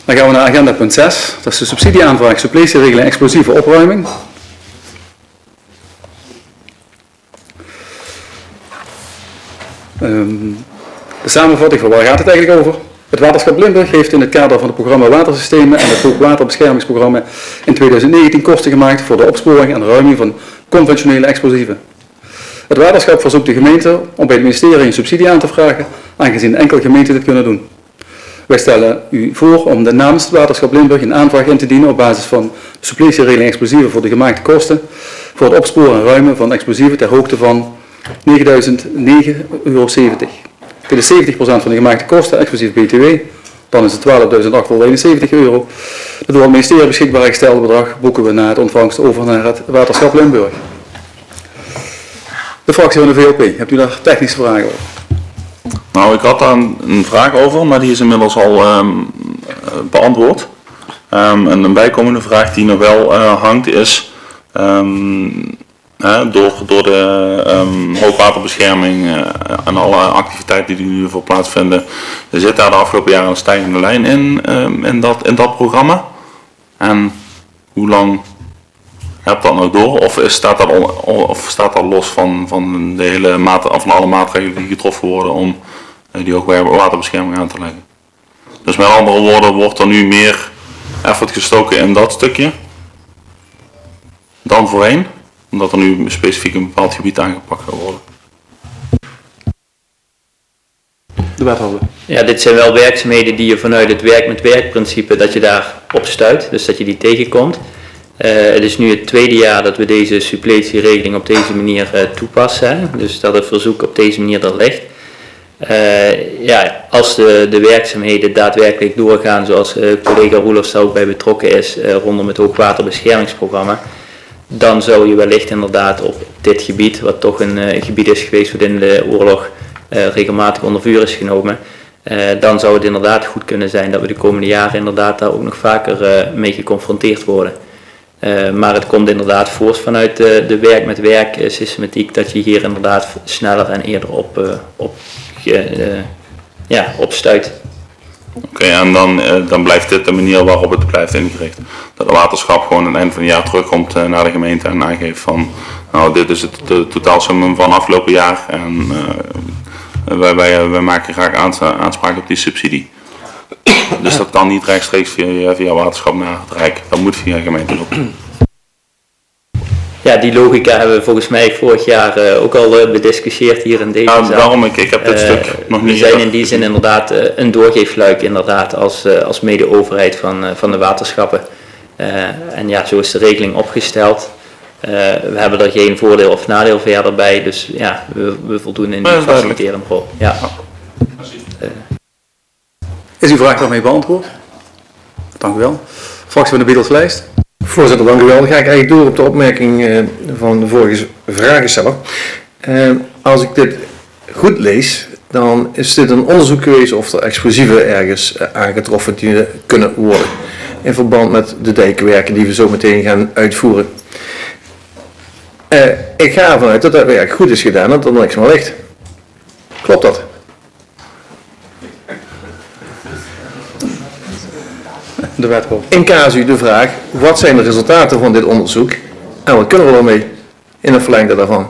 Dan gaan we naar agenda punt 6. Dat is de subsidieaanvraag suppletieregeling explosieve opruiming. De samenvatting van waar gaat het eigenlijk over? Het Waterschap Limburg heeft in het kader van het programma Watersystemen en het Hoogwaterbeschermingsprogramma in 2019 kosten gemaakt voor de opsporing en ruiming van conventionele explosieven. Het waterschap verzoekt de gemeente om bij het ministerie een subsidie aan te vragen, aangezien enkele gemeenten dit kunnen doen. Wij stellen u voor om namens het Waterschap Limburg een aanvraag in te dienen op basis van de suppletieregeling explosieven voor de gemaakte kosten voor het opsporen en ruimen van explosieven ter hoogte van €9.009,70. Dit is 70% van de gemaakte kosten, exclusief BTW. Dan is het €12.871. Het door het ministerie beschikbaar gestelde bedrag boeken we na het ontvangst over naar het Waterschap Limburg. De fractie van de VLP, hebt u daar technische vragen over? Nou, ik had daar een vraag over, maar die is inmiddels al beantwoord. En een bijkomende vraag die nog wel hangt is, door de hoogwaterbescherming en alle activiteiten die nu voor plaatsvinden, zit daar de afgelopen jaren een stijgende lijn in dat programma. En hoe lang heb dat nog door? Of staat dat los van de hele van alle maatregelen die getroffen worden om die hoogwaterbescherming aan te leggen? Dus met andere woorden, wordt er nu meer effort gestoken in dat stukje dan voorheen, omdat er nu specifiek een bepaald gebied aangepakt gaat worden. De wethouder. Ja, dit zijn wel werkzaamheden die je vanuit het werk-met-werk-principe, dat je daar op stuit, dus dat je die tegenkomt. Het is nu het tweede jaar dat we deze suppletieregeling op deze manier toepassen, dus dat het verzoek op deze manier er ligt. Als de werkzaamheden daadwerkelijk doorgaan, zoals collega Roelofs daar ook bij betrokken is, rondom het hoogwaterbeschermingsprogramma, dan zou je wellicht inderdaad op dit gebied, wat toch een gebied is geweest wat in de oorlog regelmatig onder vuur is genomen, dan zou het inderdaad goed kunnen zijn dat we de komende jaren inderdaad daar ook nog vaker mee geconfronteerd worden. Maar het komt inderdaad voort vanuit de werk-met-werk systematiek dat je hier inderdaad sneller en eerder op stuit. Oké, en dan blijft dit de manier waarop het blijft ingericht. Dat het waterschap gewoon aan het eind van het jaar terugkomt naar de gemeente en aangeeft van, nou, dit is het totaalsum van afgelopen jaar en wij maken graag aanspraak op die subsidie. Dus dat kan niet rechtstreeks via waterschap naar het Rijk, dat moet via gemeente ook. Ja, die logica hebben we volgens mij vorig jaar ook al bediscussieerd hier in deze zaal. Daarom, ik heb dit stuk nog niet. We zijn in die zin inderdaad een doorgeefluik inderdaad als mede-overheid van de waterschappen. En ja, zo is de regeling opgesteld. We hebben er geen voordeel of nadeel verder bij, dus ja, we voldoen in die faciliterende rol. Ja. Is uw vraag daarmee beantwoord? Dank u wel. Fractie van de Biedelslijst. Voorzitter, dank u wel. Dan ga ik eigenlijk door op de opmerking van de vorige vragensteller. Als ik dit goed lees, dan is dit een onderzoek geweest of er explosieven ergens aangetroffen kunnen worden. In verband met de dijkwerken die we zo meteen gaan uitvoeren. Ik ga ervan uit dat dat werk goed is gedaan en dat er niks meer ligt. Klopt dat? De wethouder. In casu de vraag, wat zijn de resultaten van dit onderzoek en wat kunnen we ermee in het verlengde daarvan?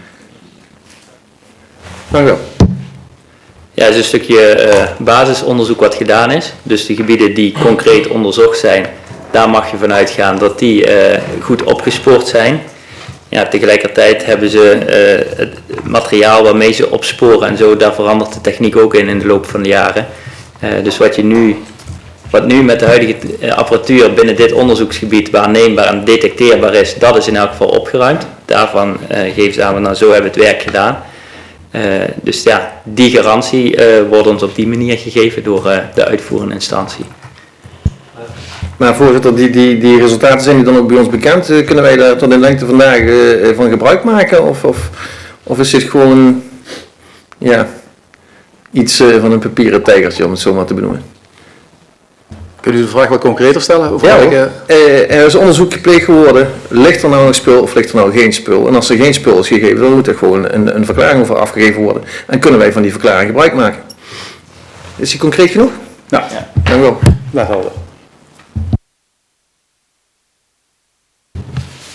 Dank u wel. Ja, het is een stukje basisonderzoek wat gedaan is. Dus de gebieden die concreet onderzocht zijn, daar mag je vanuit gaan dat die goed opgespoord zijn. Ja, tegelijkertijd hebben ze het materiaal waarmee ze opsporen en zo, daar verandert de techniek ook in de loop van de jaren. Dus wat nu met de huidige apparatuur binnen dit onderzoeksgebied waarneembaar en detecteerbaar is, dat is in elk geval opgeruimd. Daarvan geven ze aan, nou, zo hebben we het werk gedaan. Dus ja, die garantie wordt ons op die manier gegeven door de uitvoerende instantie. Maar voorzitter, die resultaten zijn die dan ook bij ons bekend? Kunnen wij daar tot in lengte vandaag van gebruik maken? Of is dit gewoon iets van een papieren tijgertje, om het zo maar te benoemen? Kunt u de vraag wat concreter stellen? Er is onderzoek gepleegd geworden. Ligt er nou nog spul of ligt er nou geen spul? En als er geen spul is gegeven, dan moet er gewoon een verklaring over afgegeven worden. En kunnen wij van die verklaring gebruik maken. Is die concreet genoeg? Ja. Dank u wel. Wethouder.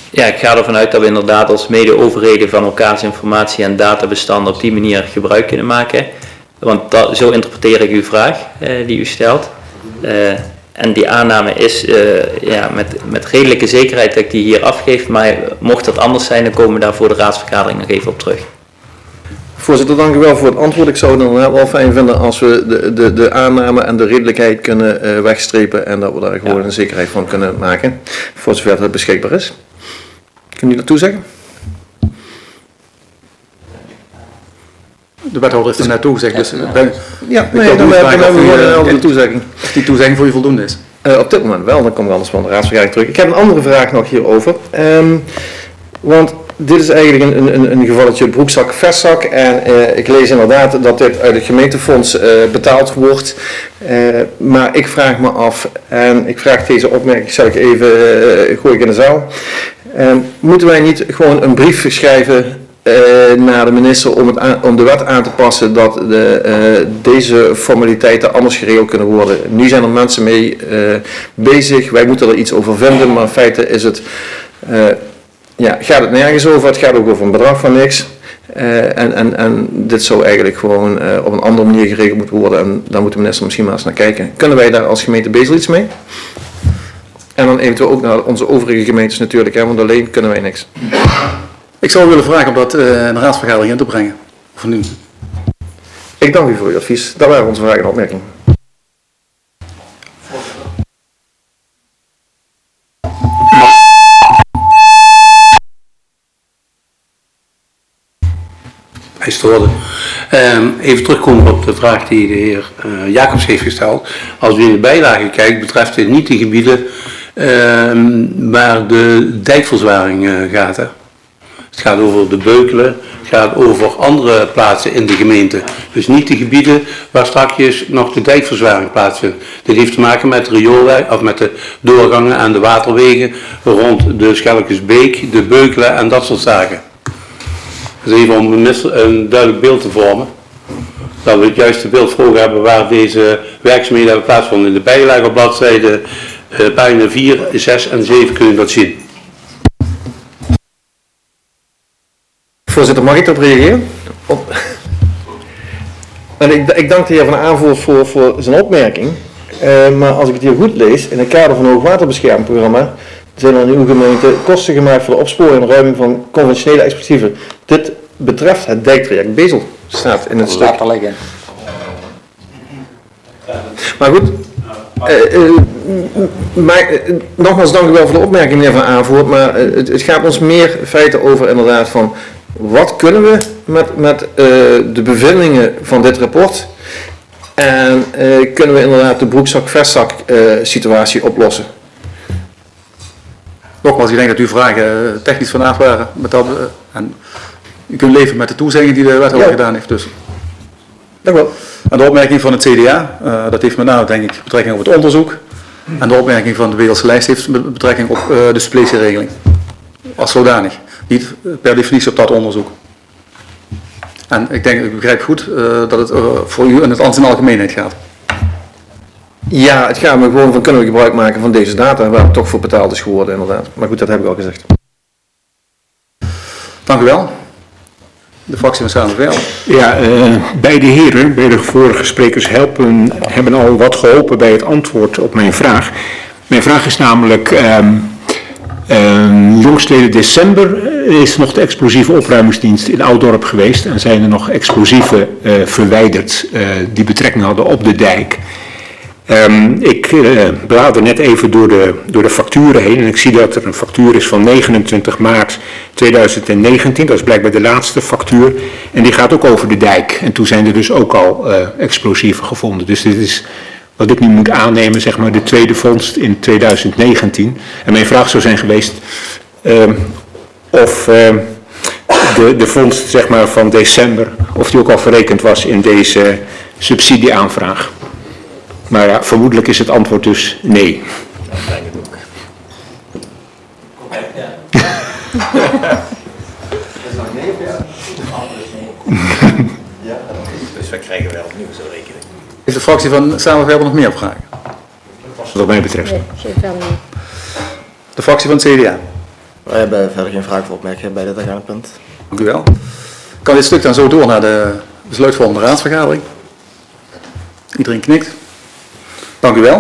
Ja, ik ga ervan uit dat we inderdaad als mede-overheden van elkaars informatie en databestanden op die manier gebruik kunnen maken. Want zo interpreteer ik uw vraag die u stelt. En die aanname is met redelijke zekerheid dat ik die hier afgeef, maar mocht dat anders zijn, dan komen we daar voor de raadsvergadering nog even op terug. Voorzitter, dank u wel voor het antwoord. Ik zou het dan wel fijn vinden als we de aanname en de redelijkheid kunnen wegstrepen en dat we daar gewoon een zekerheid van kunnen maken, voor zover het beschikbaar is. Kunnen jullie dat toezeggen? De wethouder heeft er net toegezegd, dus Dan hebben we gewoon een andere toezegging. Of die toezegging voor je voldoende is. Op dit moment wel, dan kom ik anders van de raadsvergadering terug. Ik heb een andere vraag nog hierover. Want dit is eigenlijk een gevalletje broekzak, vestzak. En ik lees inderdaad dat dit uit het gemeentefonds betaald wordt. Maar ik vraag me af, en ik vraag deze opmerking, zal ik even gooi ik in de zaal. Moeten wij niet gewoon een brief schrijven naar de minister om de wet aan te passen dat deze formaliteiten anders geregeld kunnen worden? Nu zijn er mensen mee bezig, wij moeten er iets over vinden, maar in feite is het, gaat het nergens over, het gaat ook over een bedrag van niks. En dit zou eigenlijk gewoon op een andere manier geregeld moeten worden en daar moet de minister misschien maar eens naar kijken. Kunnen wij daar als gemeente Bezel iets mee? En dan eventueel ook naar onze overige gemeentes natuurlijk, want alleen kunnen wij niks. Ik zou willen vragen om dat in de raadsvergadering in te brengen. Of nu. Ik dank u voor uw advies. Dat waren onze vragen en opmerkingen. Hij stoorde. Even terugkomen op de vraag die de heer Jacobs heeft gesteld. Als u in de bijlage kijkt, betreft dit niet de gebieden waar de dijkverzwaring gaat. Hè? Het gaat over de Beukelen, het gaat over andere plaatsen in de gemeente. Dus niet de gebieden waar straks nog de dijkverzwaring plaatsvindt. Dit heeft te maken met de rioolweg, of met de doorgangen en de waterwegen rond de Schelkesbeek, de Beukelen en dat soort zaken. Dus even om een duidelijk beeld te vormen. Dat we het juiste beeld voor ogen hebben waar deze werkzaamheden hebben plaatsgevonden. In de bijlage op bladzijde pagina 4, 6 en 7 kun je dat zien. Voorzitter, mag ik daarop reageren? En ik dank de heer Van Aanvoort voor zijn opmerking. Maar als ik het hier goed lees, in het kader van het hoogwaterbeschermingsprogramma zijn er in uw gemeente kosten gemaakt voor de opsporing en ruiming van conventionele explosieven. Dit betreft het dijktraject Bezel, staat in het stuk. Maar goed, nogmaals dank u wel voor de opmerking, meneer Van Aanvoort, maar het gaat ons meer feiten over inderdaad van wat kunnen we met de bevindingen van dit rapport en kunnen we inderdaad de broekzak-vestzak situatie oplossen. Nogmaals, ik denk dat uw vragen technisch van aard waren. En u kunt leven met de toezegging die de wethouder gedaan heeft. Dus. Dank u wel. En de opmerking van het CDA, dat heeft met name denk ik betrekking op het onderzoek. En de opmerking van de Wedelse lijst heeft betrekking op de suppletieregeling. Als zodanig. Niet per definitie op dat onderzoek. En ik denk, ik begrijp goed dat het voor u en het in algemeenheid gaat. Ja, het gaat me gewoon van kunnen we gebruik maken van deze data waar het toch voor betaald is geworden inderdaad. Maar goed, dat heb ik al gezegd. Dank u wel. De fractie van Samen Veil. Ja, beide heren, beide vorige sprekers hebben al wat geholpen bij het antwoord op mijn vraag. Mijn vraag is namelijk, jongstleden december is nog de explosieve opruimingsdienst in Ouddorp geweest en zijn er nog explosieven verwijderd die betrekking hadden op de dijk. Ik blader net even door de facturen heen en ik zie dat er een factuur is van 29 maart 2019. Dat is blijkbaar de laatste factuur. En die gaat ook over de dijk. En toen zijn er dus ook al explosieven gevonden. Dus dit is wat ik nu moet aannemen, zeg maar de tweede vondst in 2019. En mijn vraag zou zijn geweest of de vondst zeg maar, van december, of die ook al verrekend was in deze subsidieaanvraag. Maar ja, vermoedelijk is het antwoord dus nee. Dat lijkt het ook. Dat is nog nee of ja? Ja. Dus we krijgen wel opnieuw zo'n rekening. Heeft de fractie van Samen Veil nog meer vragen? Wat mij betreft. De fractie van het CDA. Wij hebben verder geen vragen of opmerkingen bij dit agendapunt. Dank u wel. Kan dit stuk dan zo door naar de besluitvormende raadsvergadering? Iedereen knikt. Dank u wel.